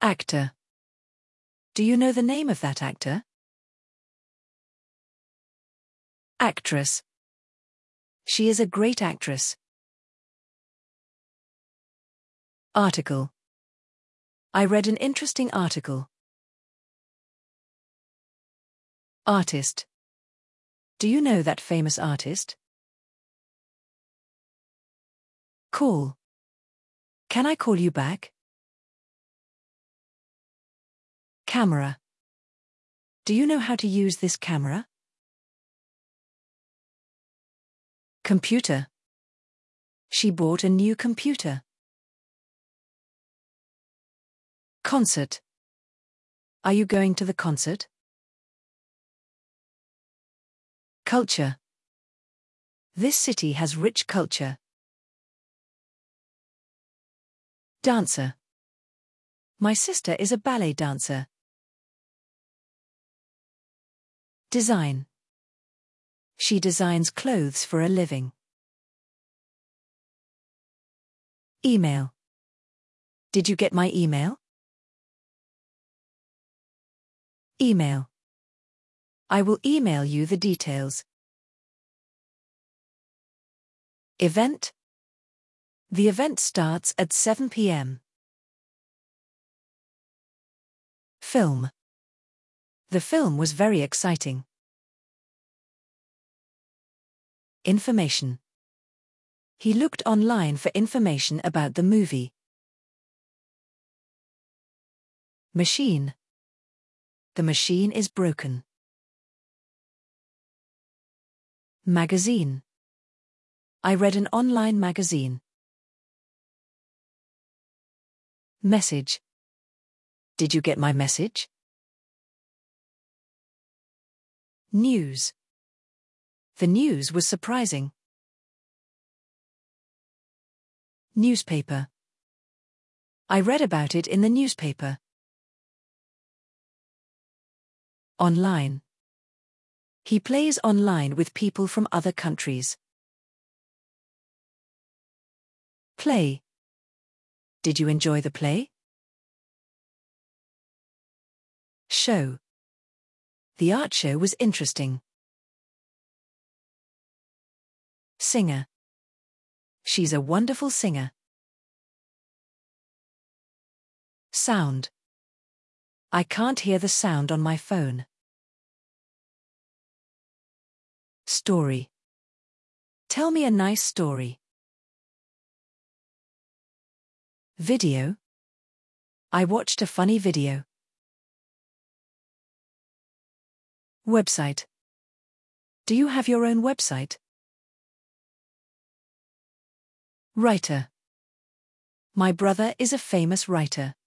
Actor. Do you know the name of that actor? Actress. She is a great actress. Article. I read an interesting article. Artist. Do you know that famous artist? Call. Can I call you back? Camera. Do you know how to use this camera? Computer. She bought a new computer. Concert. Are you going to the concert? Culture. This city has rich culture. Dancer. My sister is a ballet dancer. Design. She designs clothes for a living. Email. Did you get my email? Email. I will email you the details. Event. The event starts at 7 p.m. Film. The film was very exciting. Information. He looked online for information about the movie. Machine. The machine is broken. Magazine. I read an online magazine. Message. Did you get my message? News. The news was surprising. Newspaper. I read about it in the newspaper. Online. He plays online with people from other countries. Play. Did you enjoy the play? Show. The art show was interesting. Singer. She's a wonderful singer. Sound. I can't hear the sound on my phone. Story. Tell me a nice story. Video. I watched a funny video. Website. Do you have your own website? Writer. My brother is a famous writer.